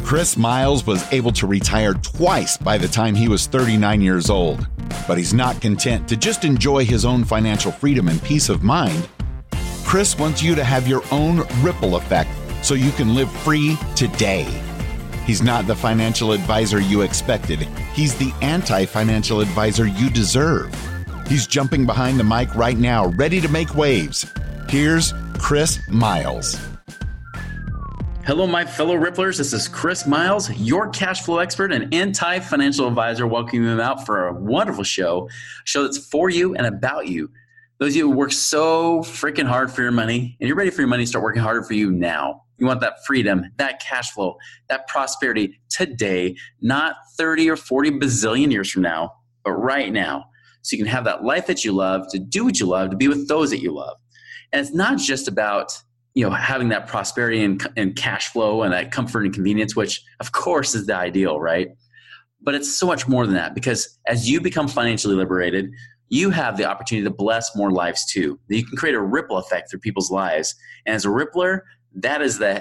Chris Miles was able to retire twice by the time he was 39 years old, but he's not content to just enjoy his own financial freedom and peace of mind. Chris wants you to have your own ripple effect so you can live free today. He's not the financial advisor you expected. He's the anti-financial advisor you deserve. He's jumping behind the mic right now, ready to make waves. Here's Chris Miles. Hello, my fellow Ripplers. This is Chris Miles, your cash flow expert and anti-financial advisor, welcoming you out for a wonderful show, a show that's for you and about you. Those of you who work so freaking hard for your money, and you're ready for your money to start working harder for you now. You want that freedom, that cash flow, that prosperity today, not 30 or 40 bazillion years from now, but right now. So you can have that life that you love, to do what you love, to be with those that you love. And it's not just about having that prosperity and cash flow and that comfort and convenience, which of course is the ideal, right? But it's so much more than that, because as you become financially liberated, you have the opportunity to bless more lives too. You can create a ripple effect through people's lives. And as a rippler, that is the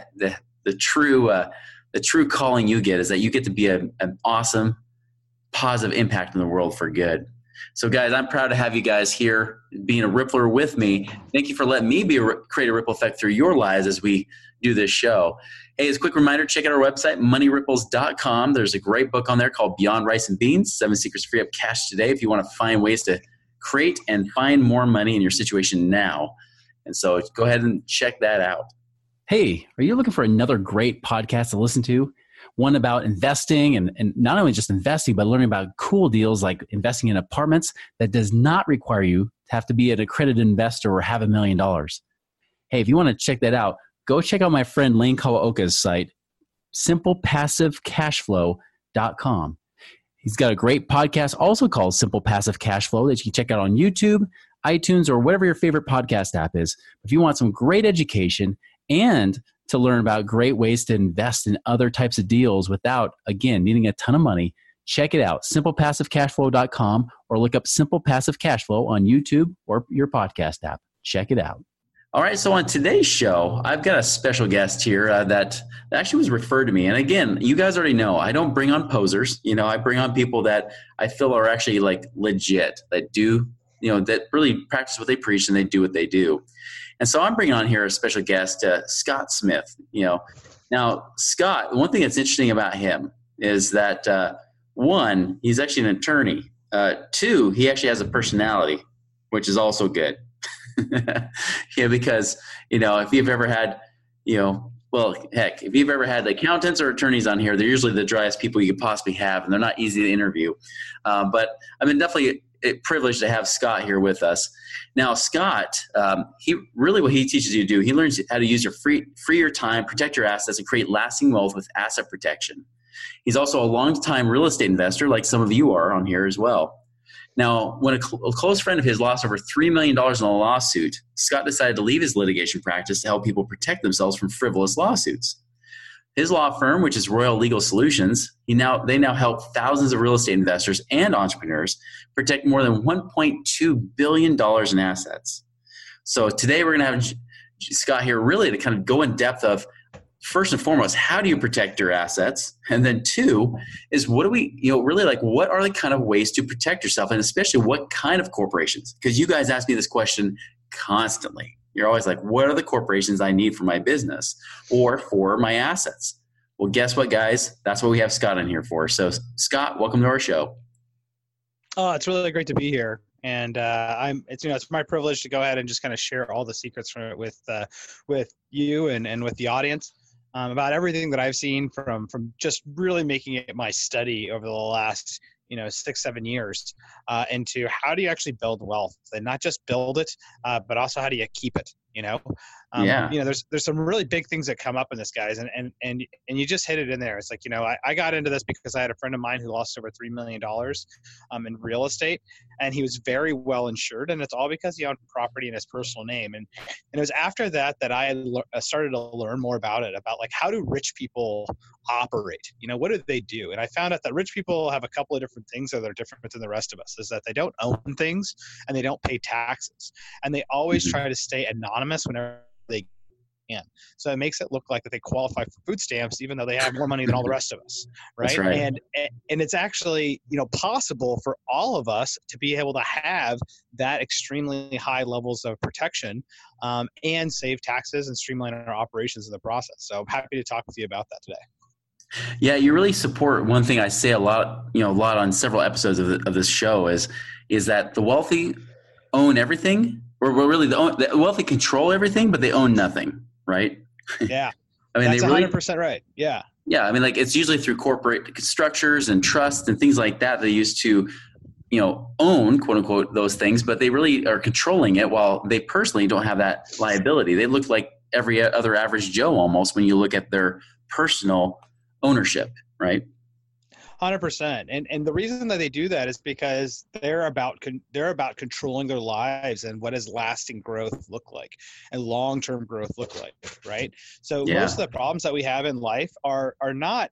true calling you get, is that you get to be an awesome, positive impact in the world for good. So guys, I'm proud to have you guys here being a rippler with me. Thank you for letting me create a ripple effect through your lives as we do this show. Hey, as a quick reminder, check out our website, moneyripples.com. There's a great book on there called Beyond Rice and Beans, 7 Secrets to Free Up Cash Today, if you want to find ways to create and find more money in your situation now. And so go ahead and check that out. Hey, are you looking for another great podcast to listen to? One about investing and not only just investing, but learning about cool deals like investing in apartments that does not require you to have to be an accredited investor or have $1 million. Hey, if you want to check that out, go check out my friend Lane Kawaoka's site, simplepassivecashflow.com. He's got a great podcast also called Simple Passive Cash Flow that you can check out on YouTube, iTunes, or whatever your favorite podcast app is. If you want some great education and to learn about great ways to invest in other types of deals without, again, needing a ton of money, check it out, simplepassivecashflow.com, or look up Simple Passive Cash Flow on YouTube or your podcast app. Check it out. All right, so on today's show, I've got a special guest here that actually was referred to me. And again, you guys already know, I don't bring on posers. I bring on people that I feel are actually like legit, that do, that really practice what they preach and they do what they do. And so I'm bringing on here a special guest, Scott Smith. Now Scott, one thing that's interesting about him is that one, he's actually an attorney. Two, he actually has a personality, which is also good. Because if you've ever had, if you've ever had accountants or attorneys on here, they're usually the driest people you could possibly have, and they're not easy to interview. But I've been definitely privileged to have Scott here with us. Now, Scott, what he teaches you to do, he learns how to use free your time, protect your assets, and create lasting wealth with asset protection. He's also a long-time real estate investor, like some of you are on here as well. Now, when a close friend of his lost over $3 million in a lawsuit, Scott decided to leave his litigation practice to help people protect themselves from frivolous lawsuits. His law firm, which is Royal Legal Solutions, they now help thousands of real estate investors and entrepreneurs protect more than $1.2 billion in assets. So today we're going to have Scott here really to kind of go in depth of, first and foremost, how do you protect your assets? And then two is what are the kind of ways to protect yourself, and especially what kind of corporations? Because you guys ask me this question constantly. You're always like, what are the corporations I need for my business or for my assets? Well, guess what, guys? That's what we have Scott in here for. So Scott, welcome to our show. Oh, it's really great to be here. And it's my privilege to go ahead and just kind of share all the secrets from it with you and with the audience about everything that I've seen from just really making it my study over the last 6-7 years into how do you actually build wealth, and not just build it, but also how do you keep it? There's some really big things that come up in this, guys, and you just hit it in there. It's like, I got into this because I had a friend of mine who lost over $3 million in real estate, and he was very well insured, and it's all because he owned property in his personal name. And it was after that I started to learn more about it, about like, how do rich people operate? What do they do? And I found out that rich people have a couple of different things that are different than the rest of us, is that they don't own things and they don't pay taxes, and they always try to stay anonymous whenever they can. So it makes it look like that they qualify for food stamps, even though they have more money than all the rest of us, right? That's right. And it's actually, possible for all of us to be able to have that extremely high levels of protection and save taxes and streamline our operations in the process. So I'm happy to talk with you about that today. Yeah, you really support one thing I say a lot on several episodes of this show is that the wealthy own everything, or really the wealthy control everything, but they own nothing, right? Yeah. I mean, that's they really, 100% right. Yeah. Yeah. I mean, like, it's usually through corporate structures and trust and things like that they used to, own, quote unquote, those things, but they really are controlling it while they personally don't have that liability. They look like every other average Joe almost when you look at their personal ownership, right? 100%. And the reason that they do that is because they're about controlling their lives and what does lasting growth look like and long-term growth look like, right? So most of the problems that we have in life are not,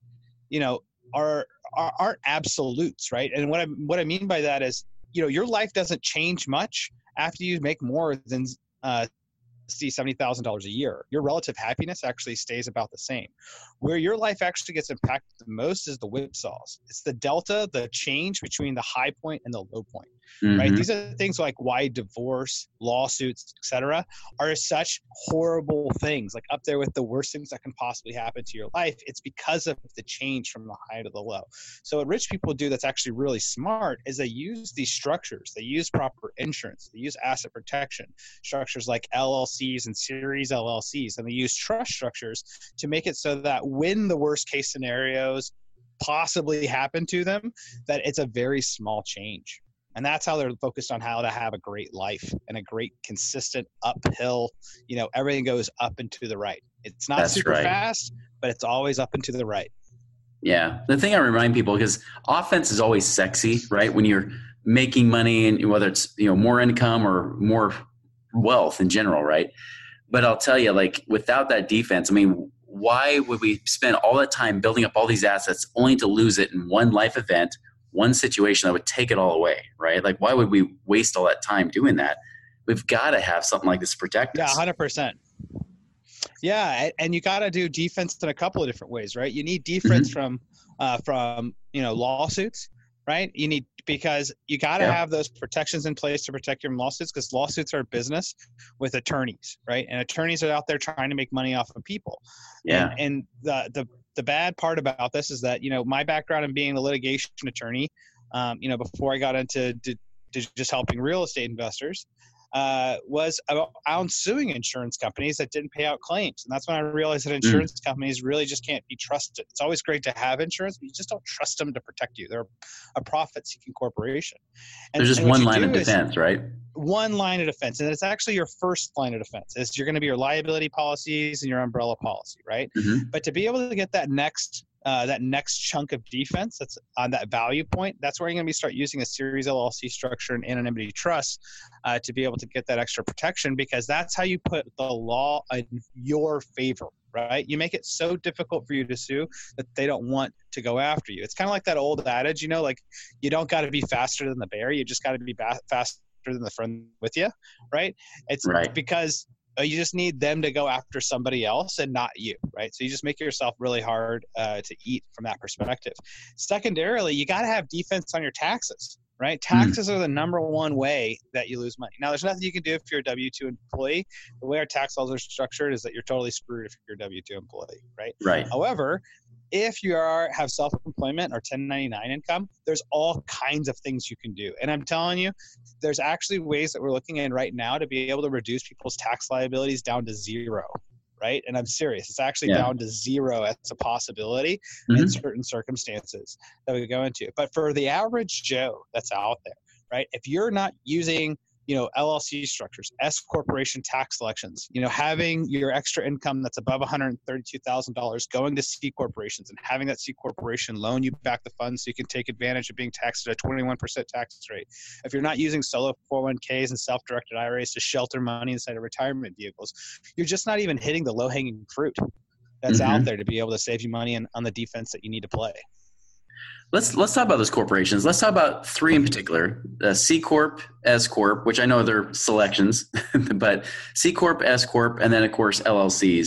aren't absolutes, right? And what I mean by that is, your life doesn't change much after you make more than $70,000 a year. Your relative happiness actually stays about the same. Where your life actually gets impacted the most is the whipsaws. It's the delta, the change between the high point and the low point, right? These are things like why divorce, lawsuits, etc., are such horrible things, like up there with the worst things that can possibly happen to your life. It's because of the change from the high to the low. So what rich people do that's actually really smart is they use these structures. They use proper insurance. They use asset protection structures like LLCs and series LLCs, and they use trust structures to make it so that when the worst case scenarios possibly happen to them, that it's a very small change. And that's how they're focused on how to have a great life and a great consistent uphill, everything goes up and to the right. It's not super fast, but it's always up and to the right. Yeah. The thing I remind people, because offense is always sexy, right? When you're making money, and whether it's, more income or more wealth in general, right? But I'll tell you, like, without that defense, I mean, why would we spend all that time building up all these assets only to lose it in one life event, one situation that would take it all away, right? Like, why would we waste all that time doing that? We've got to have something like this to protect us. Yeah, 100%. Yeah, and you got to do defense in a couple of different ways, right? You need defense from lawsuits, right? Because you got to have those protections in place to protect your lawsuits, because lawsuits are a business with attorneys, right? And attorneys are out there trying to make money off of people. Yeah. And the bad part about this is that, my background in being a litigation attorney, before I got into just helping real estate investors, was about suing insurance companies that didn't pay out claims. And that's when I realized that insurance companies really just can't be trusted. It's always great to have insurance, but you just don't trust them to protect you. They're a profit-seeking corporation. There's just one line of defense, right? One line of defense. And it's actually your first line of defense. It's you're going to be your liability policies and your umbrella policy, right? But to be able to get that next chunk of defense that's on that value point, that's where you're going to start using a series LLC structure and anonymity trust to be able to get that extra protection, because that's how you put the law in your favor, right? You make it so difficult for you to sue that they don't want to go after you. It's kind of like that old adage, like, you don't got to be faster than the bear. You just got to be faster than the friend with you, right? It's because you just need them to go after somebody else and not you, right? So you just make yourself really hard to eat from that perspective. Secondarily, you got to have defense on your taxes, right? Taxes are the number one way that you lose money. Now, there's nothing you can do if you're a W-2 employee. The way our tax laws are structured is that you're totally screwed if you're a W-2 employee, right? Right. However, if you have self-employment or 1099 income, there's all kinds of things you can do. And I'm telling you, there's actually ways that we're looking at right now to be able to reduce people's tax liabilities down to zero, right? And I'm serious. It's actually down to zero as a possibility in certain circumstances that we go into. But for the average Joe that's out there, right, if you're not using LLC structures, S corporation tax elections, having your extra income that's above $132,000 going to C corporations and having that C corporation loan you back the funds so you can take advantage of being taxed at a 21% tax rate. If you're not using solo 401ks and self-directed IRAs to shelter money inside of retirement vehicles, you're just not even hitting the low-hanging fruit that's out there to be able to save you money on the defense that you need to play. Let's talk about those corporations. Let's talk about three in particular: C corp, S corp, which I know they're selections, but C corp, S corp, and then of course LLCs.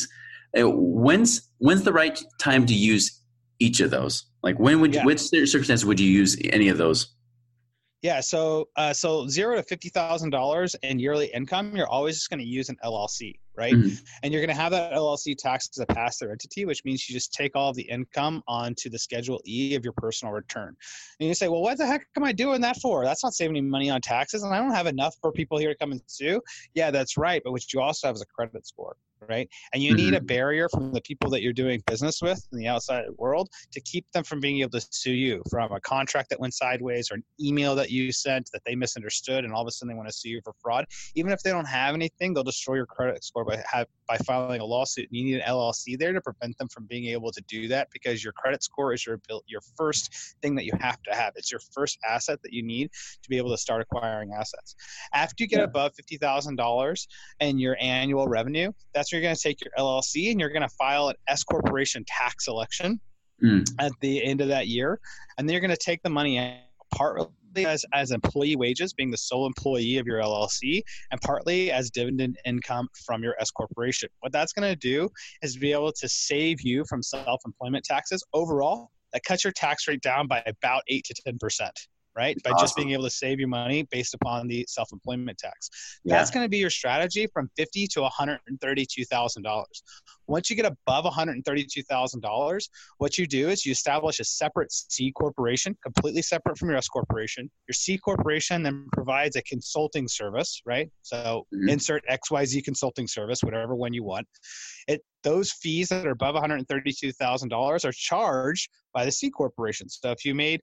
When's the right time to use each of those? Like which circumstances would you use any of those? Yeah, so $0 to $50,000 in yearly income, you're always just going to use an LLC, right? Mm-hmm. And you're going to have that LLC taxed as a pass-through entity, which means you just take all of the income onto the Schedule E of your personal return. And you say, well, what the heck am I doing that for? That's not saving any money on taxes, and I don't have enough for people here to come and sue. Yeah, that's right, but what you also have is a credit score, right? And you need a barrier from the people that you're doing business with in the outside world to keep them from being able to sue you from a contract that went sideways or an email that you sent that they misunderstood, and all of a sudden they want to sue you for fraud. Even if they don't have anything, they'll destroy your credit score by filing a lawsuit. And you need an LLC there to prevent them from being able to do that, because your credit score is your first thing that you have to have. It's your first asset that you need to be able to start acquiring assets. After you get above $50,000 in your annual revenue, that's where you're going to take your LLC and you're going to file an S corporation tax election at the end of that year. And then you're going to take the money partly as employee wages, being the sole employee of your LLC, and partly as dividend income from your S corporation. What that's going to do is be able to save you from self-employment taxes. Overall, that cuts your tax rate down by about 8 to 10%. Right? By just being able to save you money based upon the self-employment tax. That's going to be your strategy from $50,000 to $132,000. Once you get above $132,000, what you do is you establish a separate C corporation, completely separate from your S corporation. Your C corporation then provides a consulting service, right? So insert XYZ consulting service, whatever one you want. Those fees that are above $132,000 are charged by the C corporation. So if you made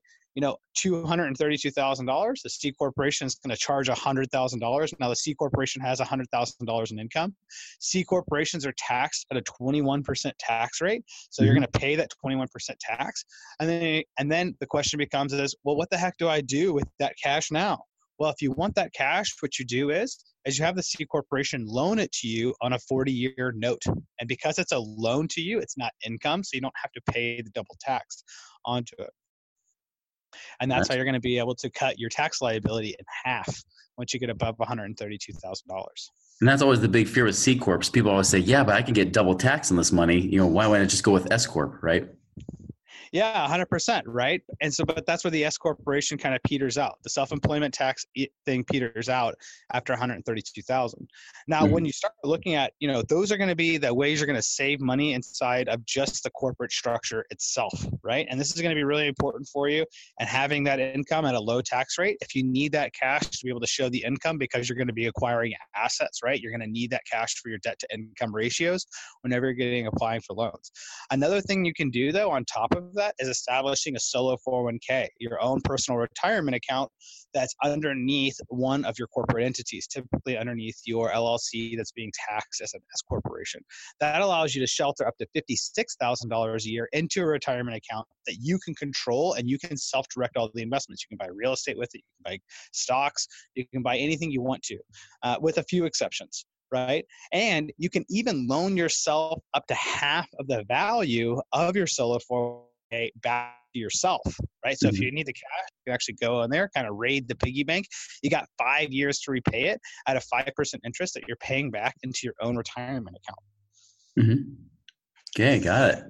$232,000, the C corporation is going to charge $100,000. Now the C corporation has $100,000 in income. C corporations are taxed at a 21% tax rate. So you're going to pay that 21% tax. And then the question becomes well, what the heck do I do with that cash now? Well, if you want that cash, what you do is you have the C corporation loan it to you on a 40-year note. And because it's a loan to you, it's not income, so you don't have to pay the double tax onto it. And that's how you're going to be able to cut your tax liability in half once you get above $132,000. And that's always the big fear with C corps. People always say, yeah, but I can get double tax on this money. Why wouldn't I just go with S corp, right? Yeah, 100%, right? And so, but that's where the S corporation kind of peters out. The self-employment tax thing peters out after 132,000. Now, when you start looking at, those are going to be the ways you're going to save money inside of just the corporate structure itself, right? And this is going to be really important for you. And having that income at a low tax rate, if you need that cash to be able to show the income because you're going to be acquiring assets, right? You're going to need that cash for your debt to income ratios whenever you're applying for loans. Another thing you can do though, on top of that, is establishing a solo 401k, your own personal retirement account that's underneath one of your corporate entities, typically underneath your LLC that's being taxed as an S corporation. That allows you to shelter up to $56,000 a year into a retirement account that you can control, and you can self-direct all the investments. You can buy real estate with it, you can buy stocks, you can buy anything you want to, with a few exceptions. Right? And you can even loan yourself up to half of the value of your solo 401k back to yourself, right? So if you need the cash, you can actually go in there, kind of raid the piggy bank. You got 5 years to repay it at a 5% interest that you're paying back into your own retirement account. Okay, got it.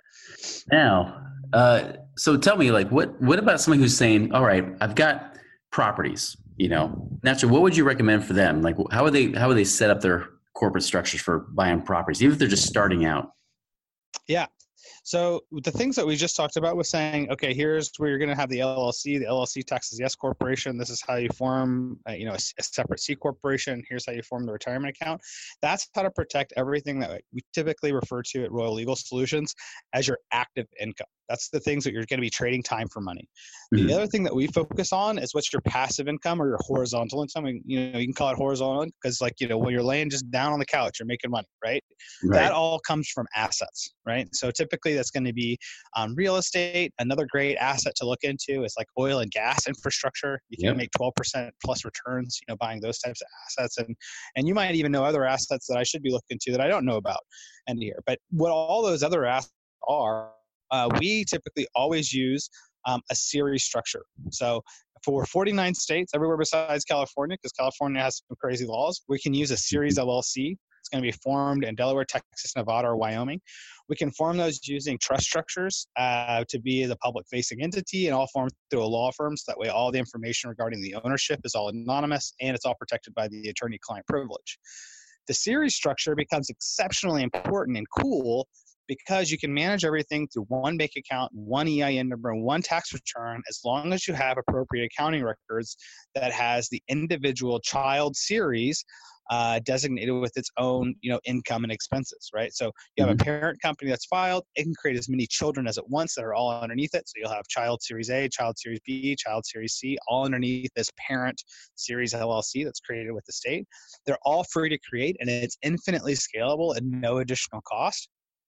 Now, so tell me, what about somebody who's saying, all right, I've got properties, naturally, what would you recommend for them? Like, how would they set up their corporate structures for buying properties, even if they're just starting out? Yeah. So the things that we just talked about was saying, okay, here's where you're going to have the LLC. The LLC taxes the S corporation. This is how you form, a separate C corporation. Here's how you form the retirement account. That's how to protect everything that we typically refer to at Royal Legal Solutions as your active income. That's the things that you're going to be trading time for money. The other thing that we focus on is what's your passive income or your horizontal income. You can call it horizontal because when you're laying just down on the couch, you're making money, right? That all comes from assets, right? So typically that's going to be real estate. Another great asset to look into is like oil and gas infrastructure. You can make 12% plus returns, buying those types of assets. And you might even know other assets that I should be looking into that I don't know about in here. But what all those other assets are, we typically always use a series structure. So for 49 states, everywhere besides California, because California has some crazy laws, we can use a series LLC. It's going to be formed in Delaware, Texas, Nevada, or Wyoming. We can form those using trust structures to be the public-facing entity, and all formed through a law firm. So that way all the information regarding the ownership is all anonymous, and it's all protected by the attorney-client privilege. The series structure becomes exceptionally important and cool because you can manage everything through one bank account, one EIN number, and one tax return, as long as you have appropriate accounting records that has the individual child series designated with its own, income and expenses, right? So you have a parent company that's filed. It can create as many children as it wants that are all underneath it. So you'll have child series A, child series B, child series C, all underneath this parent series LLC that's created with the state. They're all free to create, and it's infinitely scalable at no additional cost.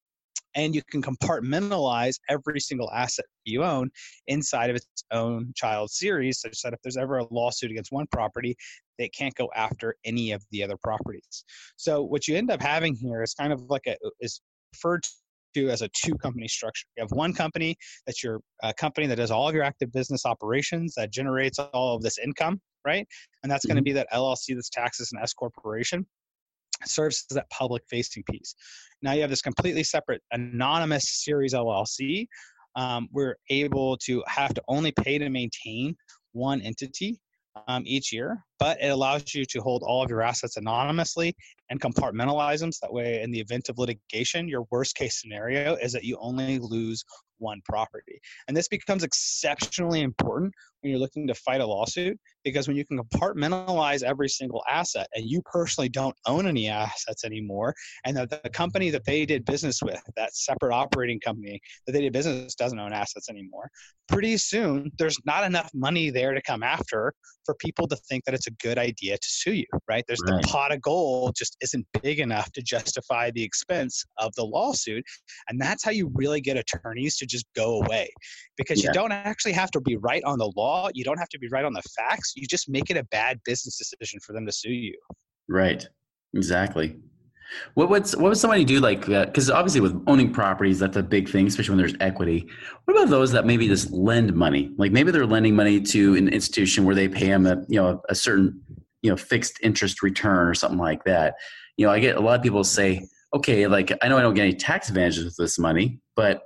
And you can compartmentalize every single asset you own inside of its own child series, such that if there's ever a lawsuit against one property, they can't go after any of the other properties. So what you end up having here is kind of like is referred to as a two-company structure. You have one company that's your company that does all of your active business operations, that generates all of this income, right? And that's going to be that LLC that's taxes and S corporation. Serves as that public-facing piece. Now you have this completely separate anonymous series LLC. We're able to have to only pay to maintain one entity each year, but it allows you to hold all of your assets anonymously and compartmentalize them. So that way, in the event of litigation, your worst case scenario is that you only lose one property. And this becomes exceptionally important when you're looking to fight a lawsuit, because when you can compartmentalize every single asset and you personally don't own any assets anymore, and that the company that they did business with, that separate operating company that they did business, doesn't own assets anymore, pretty soon there's not enough money there to come after for people to think that it's a good idea to sue you, right? The pot of gold just isn't big enough to justify the expense of the lawsuit. And that's how you really get attorneys to just go away, because you don't actually have to be right on the law. You don't have to be right on the facts. You just make it a bad business decision for them to sue you. Right. Exactly. What would somebody do, like, because obviously with owning properties, that's a big thing, especially when there's equity. What about those that maybe just lend money? Like maybe they're lending money to an institution where they pay them a certain, fixed interest return or something like that. I get a lot of people say, okay, like I know I don't get any tax advantages with this money, but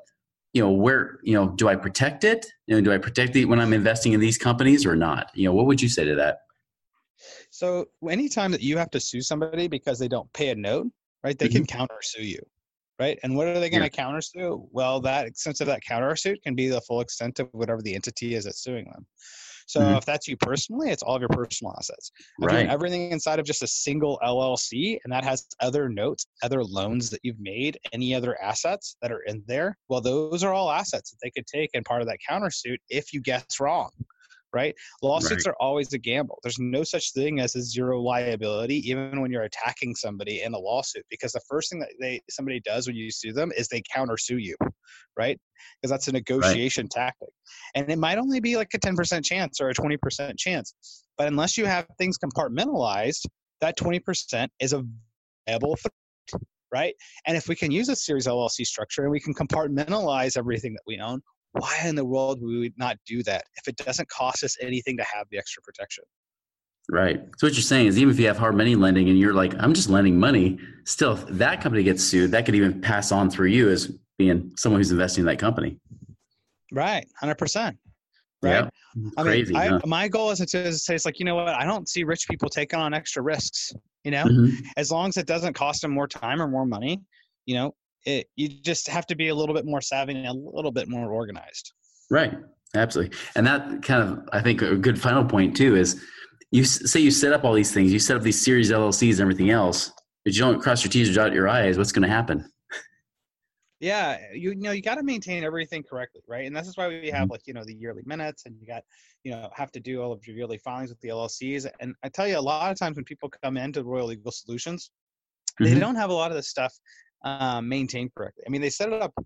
where, do I protect it? Do I protect it when I'm investing in these companies or not? What would you say to that? So anytime that you have to sue somebody because they don't pay a note, right, they can counter sue you, right? And what are they going to counter sue? Well, that extent of that counter suit can be the full extent of whatever the entity is that's suing them. So if that's you personally, it's all of your personal assets. If you're everything inside of just a single LLC, and that has other notes, other loans that you've made, any other assets that are in there, well, those are all assets that they could take in part of that countersuit if you guess wrong. Right? Lawsuits are always a gamble. There's no such thing as a zero liability, even when you're attacking somebody in a lawsuit, because the first thing that somebody does when you sue them is they countersue you, right? Because that's a negotiation tactic. And it might only be like a 10% chance or a 20% chance. But unless you have things compartmentalized, that 20% is a viable threat, right? And if we can use a series LLC structure and we can compartmentalize everything that we own, why in the world would we not do that if it doesn't cost us anything to have the extra protection? Right. So what you're saying is, even if you have hard money lending and you're like, I'm just lending money, still, if that company gets sued, that could even pass on through you as being someone who's investing in that company. Right. 100%. Right. Yeah. Crazy. My goal is to say, it's like, you know what? I don't see rich people taking on extra risks, as long as it doesn't cost them more time or more money, you just have to be a little bit more savvy and a little bit more organized. Right. Absolutely. And that kind of, I think a good final point too, is you say you set up all these things, you set up these series LLCs and everything else, but you don't cross your T's or dot your I's, what's going to happen? Yeah. You got to maintain everything correctly. Right. And this is why we have the yearly minutes, and you got, have to do all of your yearly filings with the LLCs. And I tell you, a lot of times when people come into Royal Legal Solutions, they don't have a lot of this stuff maintained correctly. I mean, they set it up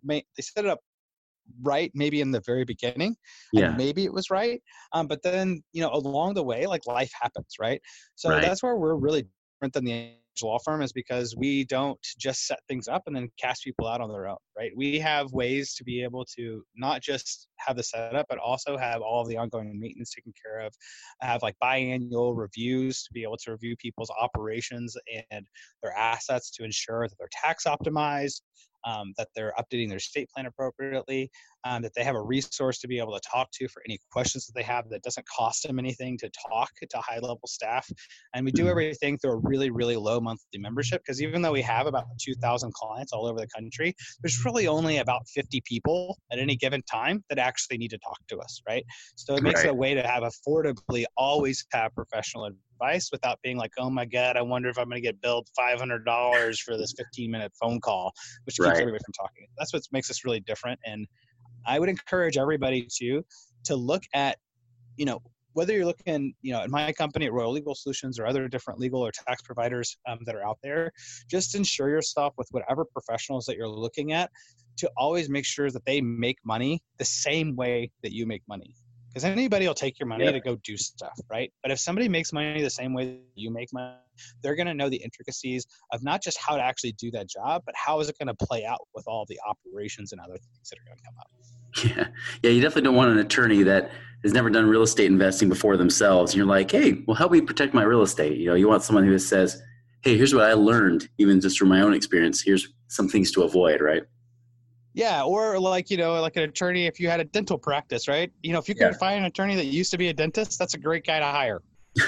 right, maybe in the very beginning, and maybe it was right. But then, along the way, like life happens, right? So that's where we're really different than the law firm is because we don't just set things up and then cast people out on their own, right? We have ways to be able to not just have the setup, but also have all of the ongoing maintenance taken care of, have like biannual reviews to be able to review people's operations and their assets to ensure that they're tax optimized, that they're updating their estate plan appropriately, that they have a resource to be able to talk to for any questions that they have that doesn't cost them anything to talk to high-level staff. And we do everything through a really, really low monthly membership, because even though we have about 2,000 clients all over the country, there's really only about 50 people at any given time that actually need to talk to us, right? So it makes it a way to have affordably always have professional advice without being like, oh my God, I wonder if I'm going to get billed $500 for this 15-minute phone call, which keeps everybody from talking. That's what makes us really different. And I would encourage everybody to look at, whether you're looking, at my company at Royal Legal Solutions or other different legal or tax providers that are out there, just ensure yourself with whatever professionals that you're looking at to always make sure that they make money the same way that you make money. Because anybody will take your money to go do stuff, right? But if somebody makes money the same way you make money, they're going to know the intricacies of not just how to actually do that job, but how is it going to play out with all the operations and other things that are going to come up. Yeah, you definitely don't want an attorney that has never done real estate investing before themselves. And you're like, hey, well, help me protect my real estate. You want someone who says, hey, here's what I learned, even just from my own experience. Here's some things to avoid, right? Yeah, or like an attorney, if you had a dental practice, right? If you could find an attorney that used to be a dentist, that's a great guy to hire.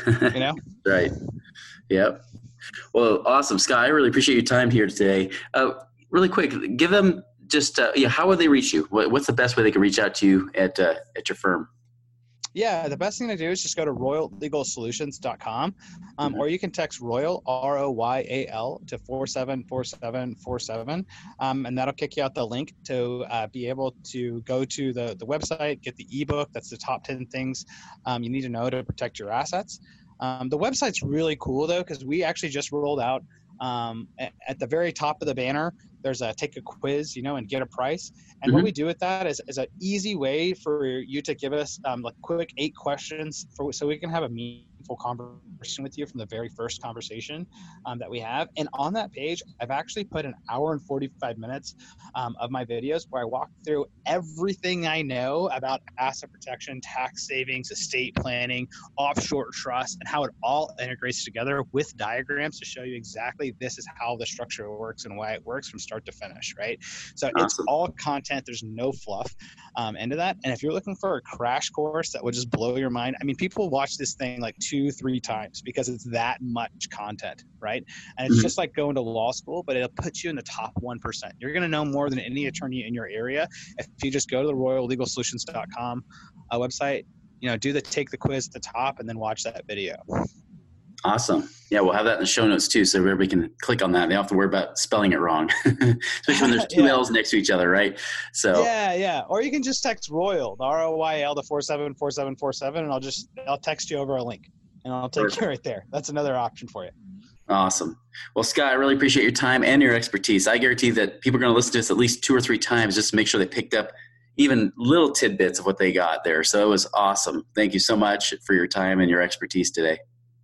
Right. Yep. Well, awesome, Scott. I really appreciate your time here today. Really quick, give them just how would they reach you? What's the best way they can reach out to you at your firm? Yeah, the best thing to do is just go to royallegalsolutions.com, or you can text Royal, ROYAL, to 474747, and that'll kick you out the link to be able to go to the website, get the ebook. That's the top 10 things you need to know to protect your assets. The website's really cool, though, because we actually just rolled out at the very top of the banner, there's a take a quiz, and get a price. And what we do with that is an easy way for you to give us quick 8 questions so we can have a meaningful conversation with you from the very first conversation that we have. And on that page, I've actually put an hour and 45 minutes of my videos where I walk through everything I know about asset protection, tax savings, estate planning, offshore trust, and how it all integrates together with diagrams to show you exactly this is how the structure works and why it works from start to finish, right? So It's all content. There's no fluff into that. And if you're looking for a crash course that would just blow your mind, people watch this thing like 2-3 times because it's that much content, right? And it's just like going to law school, but it'll put you in the top 1%. You're going to know more than any attorney in your area if you just go to the royallegalsolutions.com website, do the take the quiz at the top and then watch that video. Awesome. Yeah, we'll have that in the show notes too, so everybody can click on that. They don't have to worry about spelling it wrong, especially when there's 2 L's next to each other, right? So yeah. Or you can just text Royal, the ROYL, to 474747, and I'll text you over a link, and I'll take you right there. That's another option for you. Awesome. Well, Scott, I really appreciate your time and your expertise. I guarantee that people are going to listen to this at least 2 or 3 times just to make sure they picked up even little tidbits of what they got there. So it was awesome. Thank you so much for your time and your expertise today.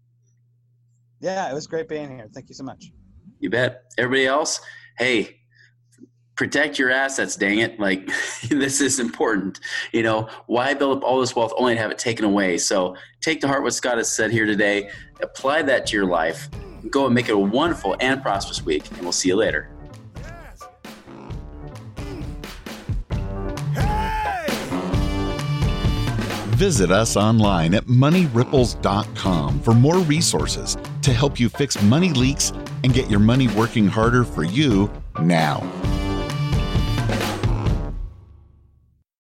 Yeah, it was great being here. Thank you so much. You bet. Everybody else, hey, protect your assets, dang it. Like, this is important. Why build up all this wealth only to have it taken away? So take to heart what Scott has said here today. Apply that to your life. Go and make it a wonderful and prosperous week, and we'll see you later. Visit us online at moneyripples.com for more resources to help you fix money leaks and get your money working harder for you now.